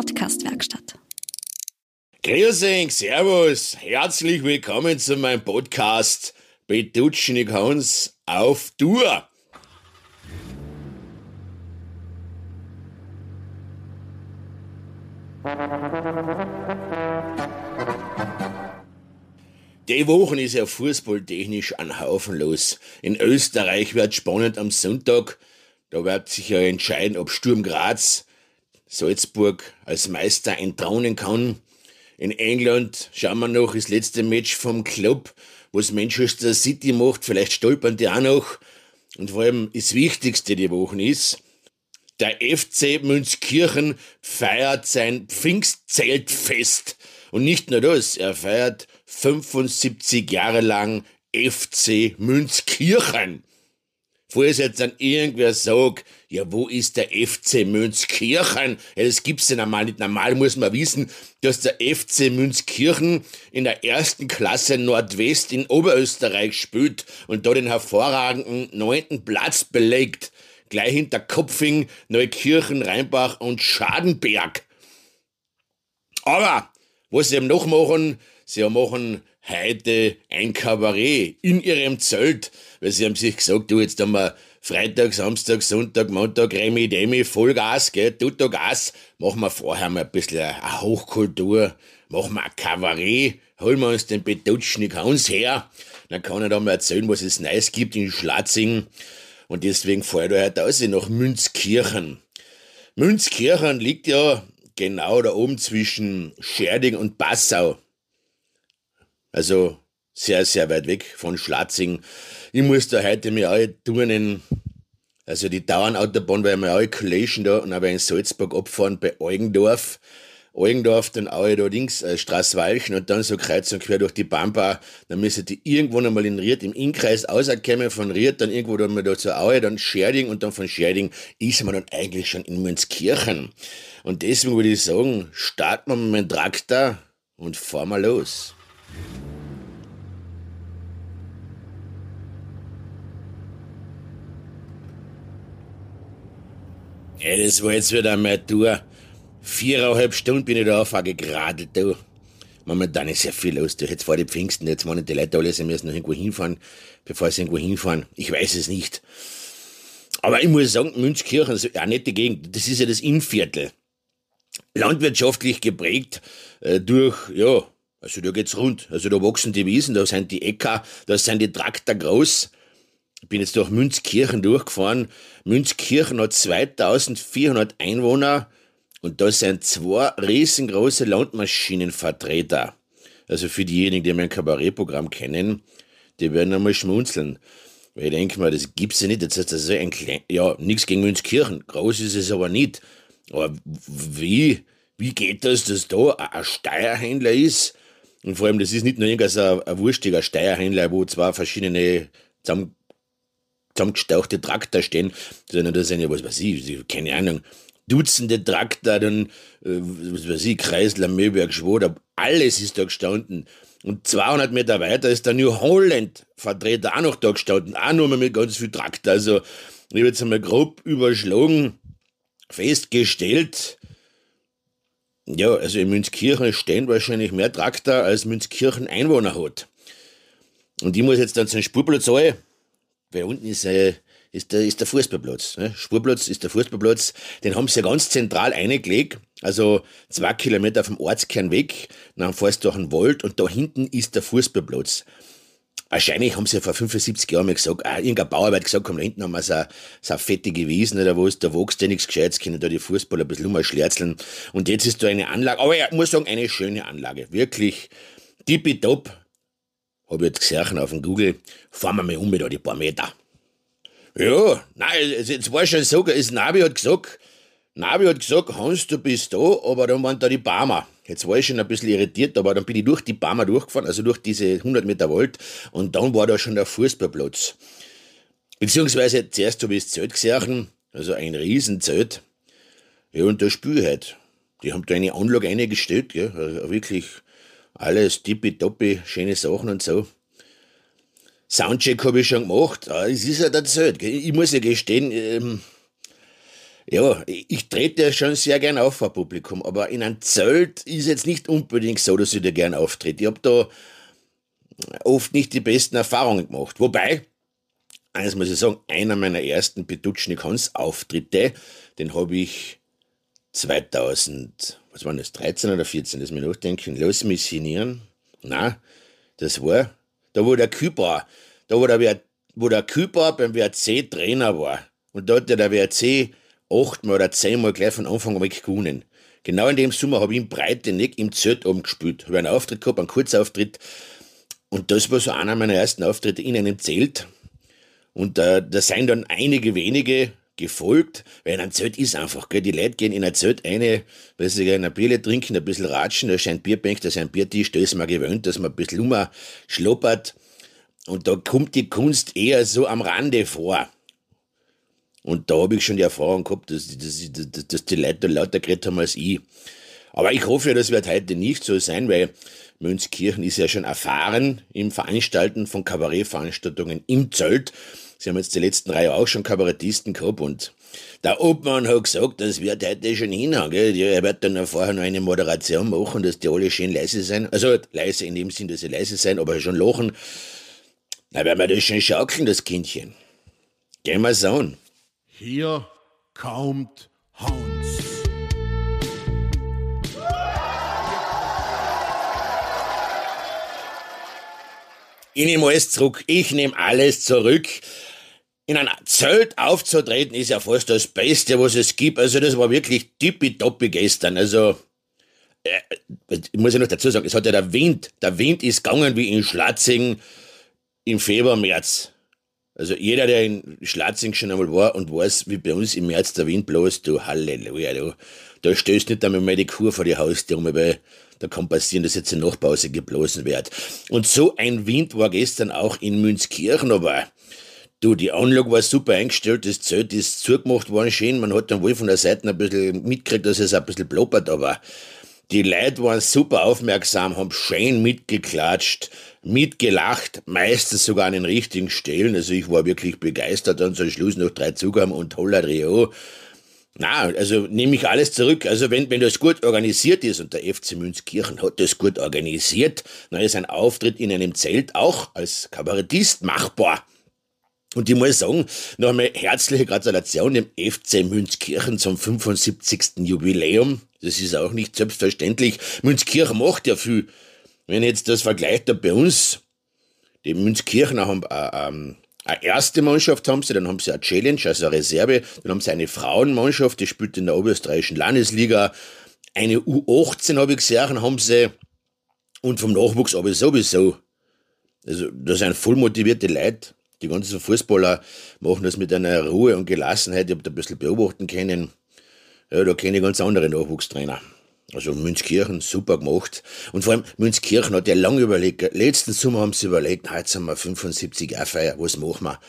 Podcast-Werkstatt. Grüß euch, servus, herzlich willkommen zu meinem Podcast Betutschnig Hans auf Tour. Die Woche ist ja fußballtechnisch ein Haufen los. In Österreich wird spannend am Sonntag. Da wird sich ja entscheiden, ob Sturm Graz Salzburg als Meister entthronen kann. In England schauen wir noch das letzte Match vom Club, was Manchester City macht. Vielleicht stolpern die auch noch. Und vor allem das Wichtigste die Woche ist, der FC Münzkirchen feiert sein Pfingstzeltfest. Und nicht nur das, er feiert 75 Jahre lang FC Münzkirchen. Falls jetzt dann irgendwer sagt, ja, wo ist der FC Münzkirchen? Ja, das gibt's ja normal nicht. Normal muss man wissen, dass der FC Münzkirchen in der ersten Klasse Nordwest in Oberösterreich spielt und da den hervorragenden 9. Platz belegt. Gleich hinter Kopfing, Neukirchen, Rheinbach und Schadenberg. Aber was sie eben noch machen, sie machen heute ein Kabarett in ihrem Zelt, weil sie haben sich gesagt, du, jetzt haben wir Freitag, Samstag, Sonntag, Montag, Remi, Demi, Vollgas, gell, Tutto Gas, machen wir vorher mal ein bisschen eine Hochkultur, machen wir ein Kabarett, holen wir uns den Betutschnig Hans her, dann kann er da mal erzählen, was es Neues gibt in Schlatzing, und deswegen fahre ich heute aus nach Münzkirchen. Münzkirchen liegt ja genau da oben zwischen Scherding und Passau. Also sehr, sehr weit weg von Schlatzing. Ich muss da heute mir alle turnen, also die Dauernautobahn, weil wir alle Collation da und aber in Salzburg abfahren bei Eugendorf. Eugendorf, dann alle da links Straßwalchen und dann so kreuz und quer durch die Pampa. Dann müssen die irgendwann einmal in Ried im Innkreis rauskommen, von Ried dann irgendwo dann mal da zur Aue, dann Scherding und dann von Scherding ist man dann eigentlich schon in Münzkirchen. Und deswegen würde ich sagen, starten wir mit dem Traktor und fahren wir los. Ja, das war jetzt wieder meine Tour. 4,5 Stunden bin ich da geradelt, du. Momentan ist ja viel los, du. Jetzt vor die Pfingsten, jetzt meinen die Leute alle, sie müssen noch irgendwo hinfahren, bevor sie irgendwo hinfahren. Ich weiß es nicht. Aber ich muss sagen, Münzkirchen, so eine nette Gegend, das ist ja das Innviertel. Landwirtschaftlich geprägt durch, ja, also da geht's rund. Also da wachsen die Wiesen, da sind die Äcker, da sind die Traktor groß. Ich bin jetzt durch Münzkirchen durchgefahren. Münzkirchen hat 2400 Einwohner und da sind 2 riesengroße Landmaschinenvertreter. Also für diejenigen, die mein Kabarettprogramm kennen, die werden einmal schmunzeln. Weil ich denke mal, das gibt's ja nicht. Jetzt ist das so ein klein, ja, nichts gegen Münzkirchen. Groß ist es aber nicht. Aber wie geht das, dass da ein Steierhändler ist? Und vor allem, das ist nicht nur irgendein ein wurstiger Steierhändler, wo 2 verschiedene zusammengestauchte Traktor stehen, sondern da sind ja, was weiß ich, keine Ahnung, Dutzende Traktor, dann, was weiß ich, Kreisler, Möberg, Schwoder, alles ist da gestanden. Und 200 Meter weiter ist der New Holland-Vertreter auch noch da gestanden, auch nur mit ganz viel Traktor. Also, ich habe jetzt einmal grob überschlagen, festgestellt, ja, also in Münzkirchen stehen wahrscheinlich mehr Traktor, als Münzkirchen Einwohner hat. Und ich muss jetzt dann zum Spurplatz rein, weil unten ist der Fußballplatz. Ne? Spurplatz ist der Fußballplatz, den haben sie ja ganz zentral eingelegt, also 2 Kilometer vom Ortskern weg, dann fährst du durch den Wald und da hinten ist der Fußballplatz. Wahrscheinlich haben sie ja vor 75 Jahren mal gesagt, irgendein Bauer hat gesagt, da hinten haben wir so fettige Wiesen oder was, da wächst ja nichts Gescheites, können da die Fußballer ein bisschen umschlärzeln. Und jetzt ist da eine Anlage, aber ich muss sagen, eine schöne Anlage, wirklich tippitopp. Habe ich jetzt gesehen auf dem Google, fahren wir mal um da die paar Meter. Ja, nein, jetzt war schon so, das Navi hat gesagt, Hans, du bist da, aber dann waren da die Barmer. Jetzt war ich schon ein bisschen irritiert, aber dann bin ich durch die Barmer durchgefahren, also durch diese 100 Meter Wald, und dann war da schon der Fußballplatz. Beziehungsweise zuerst habe ich das Zelt gesehen, also ein Riesenzelt. Ja, und da spiel ich halt. Die haben da eine Anlage eingestellt, ja, also wirklich alles tippitoppi, schöne Sachen und so. Soundcheck habe ich schon gemacht, aber es ist ja der Zelt. Ich muss ja gestehen, Ja, ich trete ja schon sehr gern auf vor Publikum, aber in einem Zelt ist jetzt nicht unbedingt so, dass ich da gern auftrete. Ich habe da oft nicht die besten Erfahrungen gemacht. Wobei, eines muss ich sagen, einer meiner ersten Petutschnik Hans Auftritte, den habe ich 2000, was war das, 13 oder 14, lass mich nachdenken, lass mich sinnieren. Na, das war, da wo der Küper, da wo der Küper beim WRC Trainer war. Und da hat ja der WRC 8-mal oder 10-mal gleich von Anfang an gewonnen. Genau in dem Sommer habe ich in Breiteneck im Zelt oben gespielt. Habe einen Auftritt gehabt, einen Kurzauftritt. Und das war so einer meiner ersten Auftritte in einem Zelt. Und da sind dann einige wenige gefolgt, weil in einem Zelt ist einfach, gell? Die Leute gehen in ein Zelt rein, weil sie gerne ein Bierle trinken, ein bisschen ratschen, da ist ein Bierbank, da ist ein Biertisch, da ist man gewöhnt, dass man ein bisschen schloppert. Und da kommt die Kunst eher so am Rande vor. Und da habe ich schon die Erfahrung gehabt, dass die Leute da lauter geredet haben als ich. Aber ich hoffe, das wird heute nicht so sein, weil Mönchskirchen ist ja schon erfahren im Veranstalten von Kabarettveranstaltungen im Zelt. Sie haben jetzt die letzten 3 Jahre auch schon Kabarettisten gehabt und der Obmann hat gesagt, das wird heute schon hinhauen. Gell? Er wird dann vorher noch eine Moderation machen, dass die alle schön leise sein. Also leise in dem Sinn, dass sie leise sein, aber schon lachen. Na, werden wir das schon schaukeln, das Kindchen. Gehen wir's an. Hier kommt Hans. Ich nehme alles zurück. Ich nehme alles zurück. In ein Zelt aufzutreten ist ja fast das Beste, was es gibt. Also das war wirklich tippitoppi gestern. Also, ich muss ja noch dazu sagen, es hat ja der Wind ist gegangen wie in Schlatzing im Februar, März. Also jeder, der in Schlatzing schon einmal war und weiß, wie bei uns im März der Wind bloß, du Halleluja, da stößt nicht einmal mal die Kur vor die Haustür, weil da kann passieren, dass jetzt eine Nachpause geblasen wird. Und so ein Wind war gestern auch in Münzkirchen, aber du, die Anlage war super eingestellt, das Zelt ist zugemacht worden, schön, man hat dann wohl von der Seite ein bisschen mitgekriegt, dass es ein bisschen bloppert, aber die Leute waren super aufmerksam, haben schön mitgeklatscht, mitgelacht, meistens sogar an den richtigen Stellen. Also ich war wirklich begeistert und zum Schluss noch 3 Zugaben und toller Rio. Na, also nehme ich alles zurück. Also wenn das gut organisiert ist und der FC Münzkirchen hat das gut organisiert, dann ist ein Auftritt in einem Zelt auch als Kabarettist machbar. Und ich muss sagen, noch einmal herzliche Gratulation dem FC Münzkirchen zum 75. Jubiläum. Das ist auch nicht selbstverständlich. Münzkirchen macht ja viel. Wenn ich jetzt das vergleicht da bei uns, die Münzkirchener haben eine erste Mannschaft, haben sie, dann haben sie eine Challenge, also eine Reserve, dann haben sie eine Frauenmannschaft, die spielt in der oberösterreichischen Landesliga, eine U18 habe ich gesehen, haben sie, und vom Nachwuchs aber sowieso. Also da sind voll motivierte Leute. Die ganzen Fußballer machen das mit einer Ruhe und Gelassenheit. Ich habe da ein bisschen beobachten können. Ja, da kenne ich ganz andere Nachwuchstrainer. Also Münzkirchen, super gemacht. Und vor allem, Münzkirchen hat ja lange überlegt. Letzten Sommer haben sie überlegt, jetzt haben wir 75 Jahre Feier, was machen wir?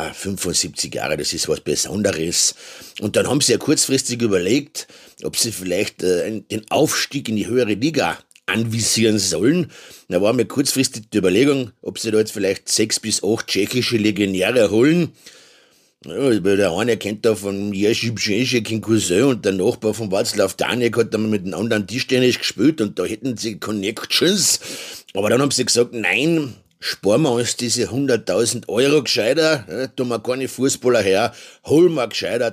75 Jahre, das ist was Besonderes. Und dann haben sie ja kurzfristig überlegt, ob sie vielleicht den Aufstieg in die höhere Liga anvisieren sollen. Da war mir kurzfristig die Überlegung, ob sie da jetzt vielleicht 6 bis 8 tschechische Legionäre holen. Ja, weil der eine kennt da von Jerzy Brzezek in Cousin und der Nachbar von Václav Danek hat dann mit einem anderen Tischtennis gespielt und da hätten sie Connections. Aber dann haben sie gesagt, nein, sparen wir uns diese 100.000 Euro gescheiter, ja, tun wir keine Fußballer her, holen wir gescheiter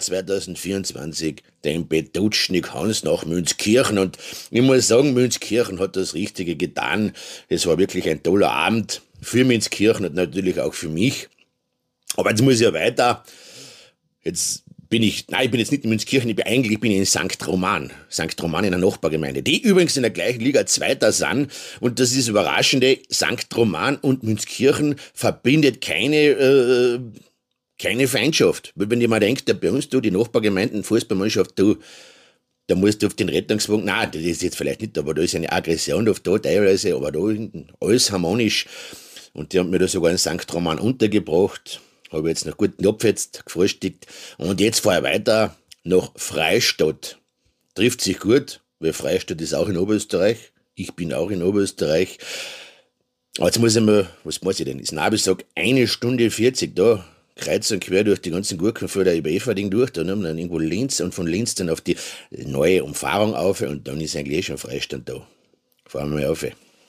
2024 den Petutschnik Hans nach Münzkirchen. Und ich muss sagen, Münzkirchen hat das Richtige getan. Es war wirklich ein toller Abend für Münzkirchen und natürlich auch für mich. Aber jetzt muss ich ja weiter. Ich bin jetzt nicht in Münzkirchen, ich bin in St. Roman. St. Roman in einer Nachbargemeinde, die übrigens in der gleichen Liga Zweiter sind. Und das ist das Überraschende, St. Roman und Münzkirchen verbindet keine Feindschaft. Weil wenn jemand denkt, bei uns, die Nachbargemeinden, Fußballmannschaft, da musst du auf den Rettungswagen, nein, das ist jetzt vielleicht nicht, aber da ist eine Aggression oft da teilweise, aber da alles harmonisch. Und die haben mir da sogar in St. Roman untergebracht. Habe jetzt noch guten Napf jetzt gefrühstückt. Und jetzt fahre ich weiter nach Freistadt. Trifft sich gut, weil Freistadt ist auch in Oberösterreich. Ich bin auch in Oberösterreich. Aber jetzt muss ich mal, was muss ich denn? Ist Navi sagt 1 Stunde 40 da. kreuz und quer durch die ganzen Gurkenfelder über Everding durch, dann haben wir dann irgendwo Linz und von Linz dann auf die neue Umfahrung auf und dann ist eigentlich schon Freistand da. Fahren wir mal auf.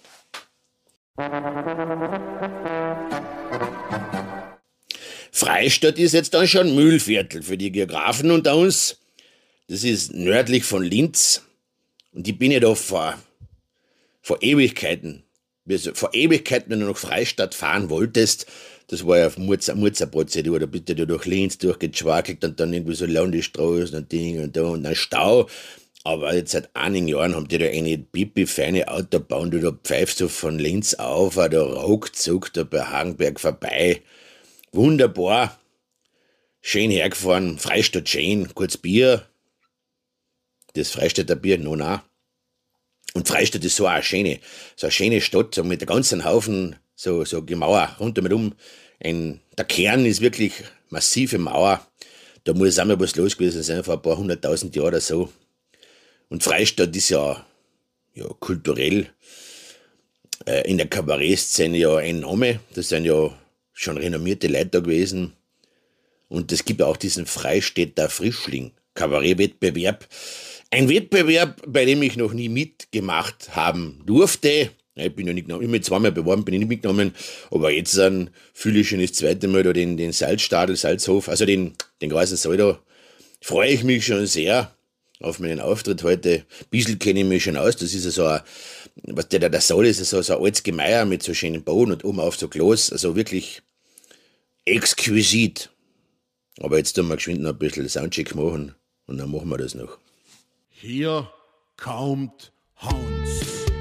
Freistadt ist jetzt dann schon Mühlviertel für die Geografen unter uns. Das ist nördlich von Linz und ich bin ja da vor Ewigkeiten, wenn du nach Freistadt fahren wolltest, das war ja eine Murzer-Prozedur, da bist du ja durch Linz durchgeschwakelt und dann irgendwie so Landesstraßen und Ding und da und ein Stau. Aber jetzt seit einigen Jahren haben die da eine pipi-feine Autobahn, da pfeifst du von Linz auf, da ruckzuck, da bei Hagenberg vorbei. Wunderbar. Schön hergefahren, Freistadt schön, kurz Bier. Das Freistädter Bier, nein. Und Freistadt ist so eine schöne Stadt, so mit einem ganzen Haufen so Gemauer rundherum. Der Kern ist wirklich massive Mauer. Da muss auch mal was los gewesen sein, vor ein paar 100.000 Jahren oder so. Und Freistadt ist ja kulturell in der Kabarettszene ja ein Name. Das sind ja schon renommierte Leute da gewesen. Und es gibt auch diesen Freistädter Frischling Kabarettwettbewerb. Ein Wettbewerb, bei dem ich noch nie mitgemacht haben durfte. Ich bin ja nicht genommen, ich bin zweimal beworben, bin ich nicht mitgenommen, aber jetzt fühle ich schon das zweite Mal da den Salzstadel, Salzhof, also den großen Saal da. Freue ich mich schon sehr auf meinen Auftritt heute. Ein bisschen kenne ich mich schon aus, das ist ja so der Saal ist ja so ein altes Gemäuer mit so schönen Boden und oben auf so Glas, also wirklich exquisit. Aber jetzt tun wir geschwind noch ein bisschen Soundcheck machen und dann machen wir das noch. Hier kommt Hans.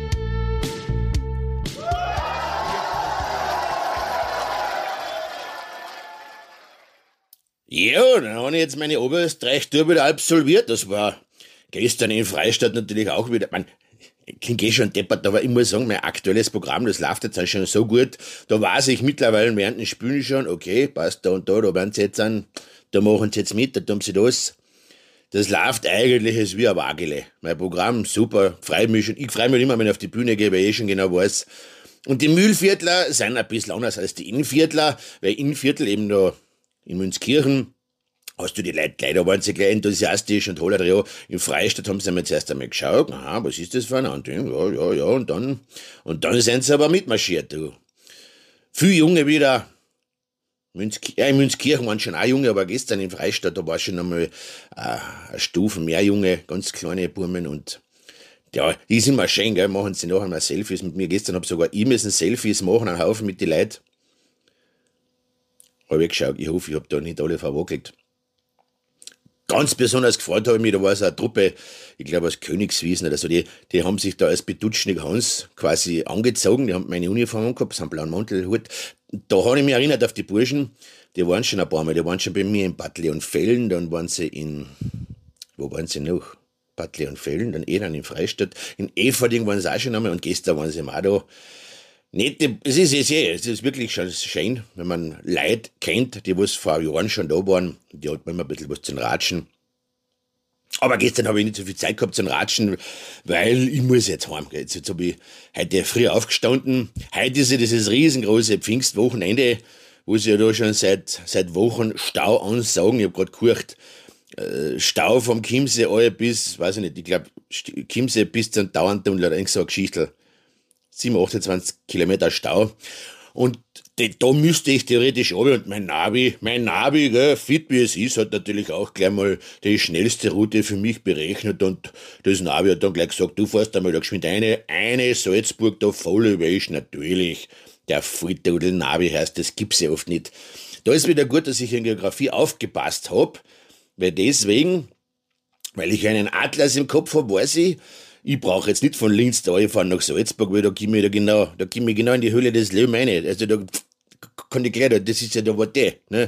Ja, dann habe ich jetzt meine Oberösterreich-Tour wieder absolviert. Das war gestern in Freistadt natürlich auch wieder. Klingt schon deppert, aber ich muss sagen, mein aktuelles Programm, das läuft jetzt auch schon so gut. Da weiß ich mittlerweile während dem Spielen schon, okay, passt da und da werden sie jetzt da machen sie jetzt mit, da tun sie das. Das läuft eigentlich als wie ein Wagele. Mein Programm, super, freue mich schon. Ich freue mich immer, wenn ich auf die Bühne gehe, weil ich schon genau weiß. Und die Mühlviertler sind ein bisschen anders als die Innviertler, weil Innviertel eben da in Münzkirchen hast du die Leute gleich, da waren sie gleich enthusiastisch und holler ja. In Freistadt haben sie einmal zuerst einmal geschaut, aha, was ist das für ein Anteil? Ja, und dann sind sie aber mitmarschiert, du. Viele Junge wieder. In Münzkirchen waren schon auch Junge, aber gestern in Freistadt, da war schon einmal eine Stufe mehr Junge, ganz kleine Burmen und ja, die sind immer schön, gell, machen sie nachher mal Selfies mit mir. Gestern habe sogar ich müssen Selfies machen, einen Haufen mit den Leuten. Habe ich geschaut, ich hoffe, ich habe da nicht alle verwackelt. Ganz besonders gefreut habe ich mich, da war so eine Truppe, ich glaube aus Königswiesen oder so, die haben sich da als Betutschnik Hans quasi angezogen, die haben meine Uniform angehabt, so einen blauen Mantel, Hut. Da habe ich mich erinnert auf die Burschen, die waren schon ein paar Mal, die waren schon bei mir in Bad-Leonfelden, dann waren sie wo waren sie noch? Bad-Leonfelden, dann dann in Freistadt, in Everding waren sie auch schon einmal und gestern waren sie auch da. Es ist wirklich schon schön, wenn man Leute kennt, die was vor Jahren schon da waren, die hat man immer ein bisschen was zum Ratschen. Aber gestern habe ich nicht so viel Zeit gehabt zum Ratschen, weil ich muss jetzt heim. Jetzt habe ich heute früh aufgestanden. Heute ist ja dieses riesengroße Pfingstwochenende, wo sie ja da schon seit Wochen Stau ansagen. Ich habe gerade geguckt, Stau vom Chiemsee bis, weiß ich nicht, ich glaube, Chiemsee bis zum Dauerntunnel oder irgend so eine Geschichte. 28 Kilometer Stau. Und da müsste ich theoretisch runter. Und mein Navi, gell, fit wie es ist, hat natürlich auch gleich mal die schnellste Route für mich berechnet. Und das Navi hat dann gleich gesagt, du fährst einmal da geschwind eine Salzburg da voll überisch. Natürlich, der Volltudel-Navi heißt, das gibt's ja oft nicht. Da ist wieder gut, dass ich in Geografie aufgepasst habe, weil ich einen Atlas im Kopf habe, weiß ich brauche jetzt nicht von Linz da fahren nach Salzburg, weil da komme ich genau in die Höhle des Löwen rein. Also da kann ich gleich, das ist ja da Worte, ne?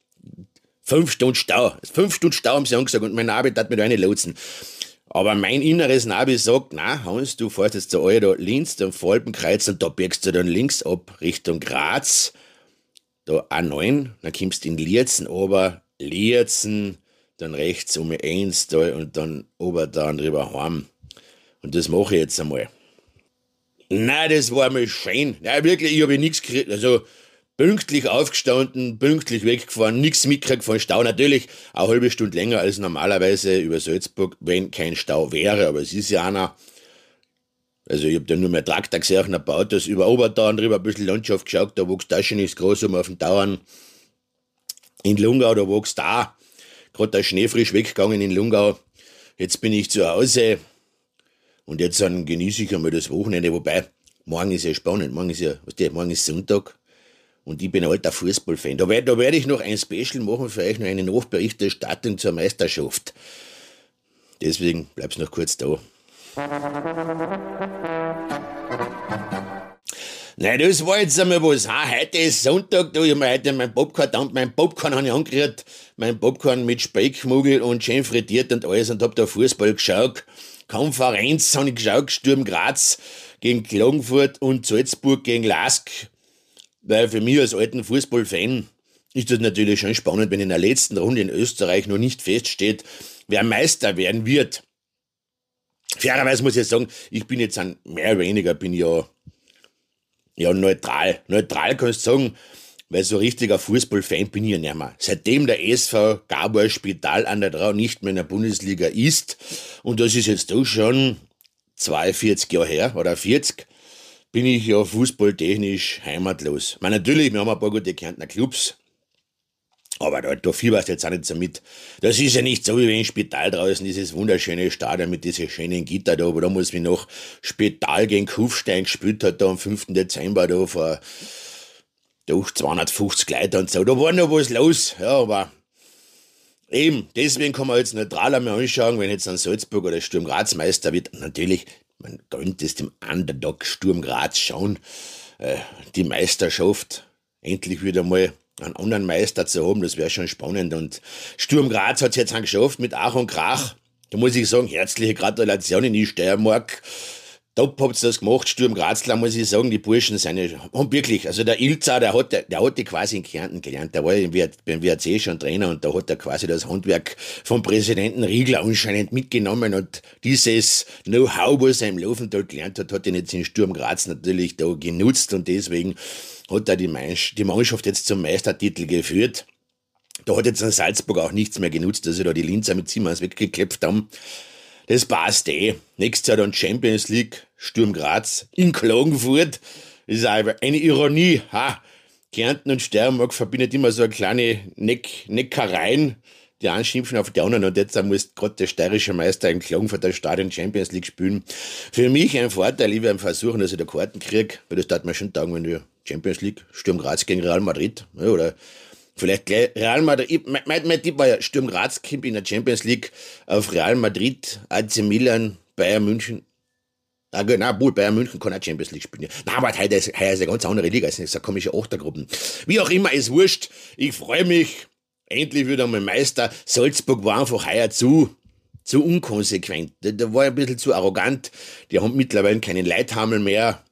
5 Stunden Stau. 5 Stunden Stau haben sie angesagt und mein Navi hat mir da reinlotsen. Aber mein inneres Navi sagt, na Hans, du fährst jetzt da Linz, dann Falbenkreuz und da biegst du dann links ab Richtung Graz. Da A9, dann kommst du in Lierzen Lierzen, dann rechts um Einstal und dann Oberdan rüber heim. Und das mache ich jetzt einmal. Nein, das war mal schön. Nein, wirklich, ich habe nichts gekriegt. Also, Pünktlich aufgestanden, pünktlich weggefahren, nichts mitgekriegt von Stau. Natürlich eine halbe Stunde länger als normalerweise über Salzburg, wenn kein Stau wäre, aber es ist ja einer. Also ich hab da nur mehr Traktor gesehen, ein paar Autos über Obertauern drüber, ein bisschen Landschaft geschaut, da wächst da schon nichts groß auf den Tauern. In Lungau, da wächst da, gerade der Schnee frisch weggegangen in Lungau. Jetzt bin ich zu Hause und jetzt dann genieße ich einmal das Wochenende, wobei morgen ist ja spannend, morgen ist Sonntag. Und ich bin ein alter Fußballfan. Da werd ich noch ein Special machen für euch, noch eine Nachberichterstattung zur Meisterschaft. Deswegen bleib's noch kurz da. Nein, das war jetzt einmal was. Heute ist Sonntag, da ich mir heute mein Popcorn habe ich angerührt, mein Popcorn mit Speckmugel und schön frittiert und alles und hab da Fußball geschaut. Konferenz habe ich geschaut, Sturm Graz gegen Klagenfurt und Salzburg gegen Lask. Weil für mich als alten Fußballfan ist das natürlich schon spannend, wenn in der letzten Runde in Österreich noch nicht feststeht, wer Meister werden wird. Fairerweise muss ich sagen, ich bin jetzt mehr oder weniger neutral. Neutral kannst du sagen, weil so richtiger Fußballfan bin ich ja nicht mehr. Seitdem der SV Gabor Spital an der Drau nicht mehr in der Bundesliga ist, und das ist jetzt doch schon 42 Jahre her, oder 40, bin ich ja fußballtechnisch heimatlos. Natürlich, wir haben ein paar gute Kärntner Clubs, aber da fieberst du jetzt auch nicht so mit. Das ist ja nicht so, wie wenn im Spital draußen dieses wunderschöne Stadion mit diesen schönen Gitter da, aber da muss ich noch Spital gegen Kufstein gespielt hat, da am 5. Dezember, da vor 250 Leuten und so. Da war noch was los, ja, aber eben, deswegen kann man jetzt neutral einmal anschauen, wenn jetzt ein Salzburg oder Sturm Graz Meister wird. Natürlich, man könnte es dem Underdog Sturm Graz schauen, die Meisterschaft endlich wieder mal einen anderen Meister zu haben, das wäre schon spannend. Und Sturm Graz hat es jetzt geschafft mit Ach und Krach. Da muss ich sagen, herzliche Gratulation in die Steiermark. Top habt ihr das gemacht, Sturm Grazler, muss ich sagen, die Burschen haben wirklich, also der Ilza, der hatte quasi in Kärnten gelernt, der war beim WRC schon Trainer und da hat er quasi das Handwerk vom Präsidenten Riegler anscheinend mitgenommen und dieses Know-how, was er im Laufental gelernt hat, hat ihn jetzt in Sturm Graz natürlich da genutzt und deswegen hat er die Mannschaft jetzt zum Meistertitel geführt. Da hat jetzt in Salzburg auch nichts mehr genutzt, dass sie da die Linzer mit Siemens weggeklebt haben. Das passt eh. Nächstes Jahr dann Champions League, Sturm Graz in Klagenfurt. Das ist auch eine Ironie. Kärnten und Steiermark verbindet immer so eine kleine Neckereien. Die einen schimpfen auf die anderen und jetzt muss gerade der steirische Meister im Klagenfurter Stadion Champions League spielen. Für mich ein Vorteil, ich werde versuchen, dass ich da Karten kriege, weil das dauert mir schon Tage, wenn wir Champions League, Sturm Graz gegen Real Madrid, ja, oder vielleicht gleich Real Madrid. Mein Tipp war ja, Sturm Graz kommt in der Champions League auf Real Madrid, AC Milan, Bayern München. Bayern München kann auch Champions League spielen. Nein, aber heute ist eine ganz andere Liga, es ist eine komische Achtergruppen. Wie auch immer, ist wurscht. Ich freue mich, endlich wieder mal Meister. Salzburg war einfach heuer zu unkonsequent. Da war ein bisschen zu arrogant. Die haben mittlerweile keinen Leithammel mehr.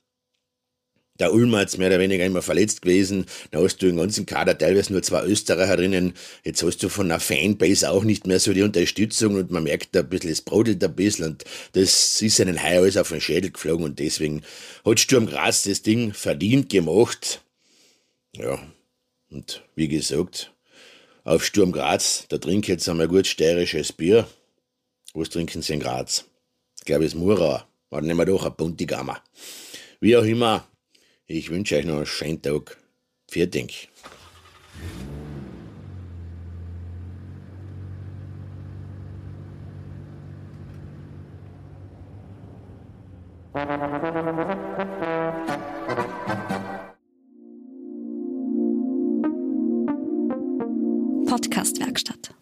Der Ulmer ist mehr oder weniger immer verletzt gewesen. Da hast du im ganzen Kader teilweise nur 2 Österreicher drinnen. Jetzt hast du von der Fanbase auch nicht mehr so die Unterstützung und man merkt ein bisschen, es brodelt ein bisschen und das ist ihnen heuer alles auf den Schädel geflogen und deswegen hat Sturm Graz das Ding verdient gemacht. Ja, und wie gesagt, auf Sturm Graz, da trinke ich jetzt einmal gut steirisches Bier. Was trinken sie in Graz? Ich glaube, es ist Murauer. Oder nehmen wir doch ein Buntigammer. Wie auch immer, ich wünsche euch noch einen schönen Tag. Vielen Dank. Podcast-Werkstatt.